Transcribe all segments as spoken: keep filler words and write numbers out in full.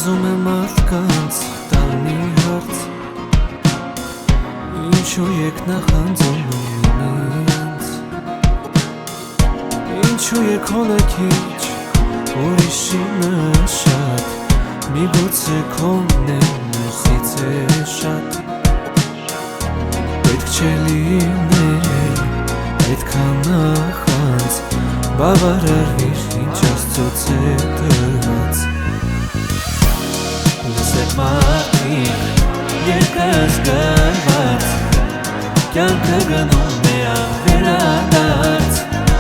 Ուզում եմ մարդկանց տալ մի հարց Ինչու եք նախանձում միմյանց Ինչու եք հոլը քիչ ուրիշինը շատ Միգուցե քոնն է մյուսից է շատ Պետք չէ լինել այդքան նախանձ Բավարարվիր ինչ Աստծուց է տրված Լսեք մարդիկ երկազգարված Կյանքը գնում է ավերադարձ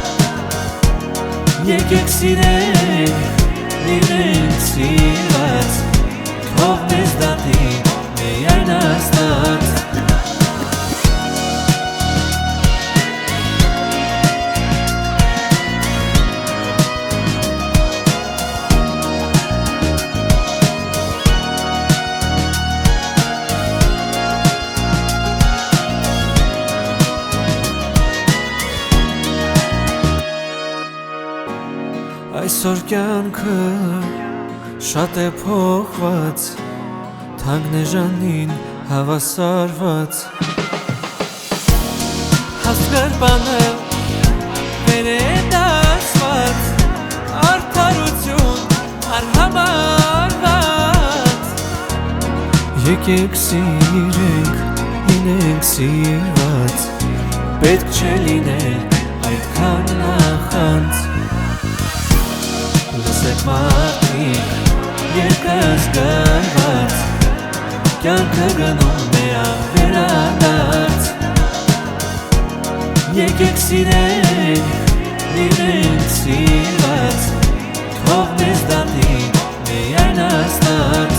Եկեք սիրենք, լինենք սիրված Թող մեզ դատի միայն Աստված Այսօր կյանքը շատ է փոխված Թանկն է ժանին հավասարված Հասկար բանը վեր է դասված Արդարություն արհամարված Եկեք սիրենք, լինենք սիրված Պետք չէ լինել այդքան նախանձ Լսեք մարդիկ երկազգարված Կյանքը գնում է ավերադարձ Եկեք սիրենք, լինենք սիրված Թող մեզ դատի միայն Աստված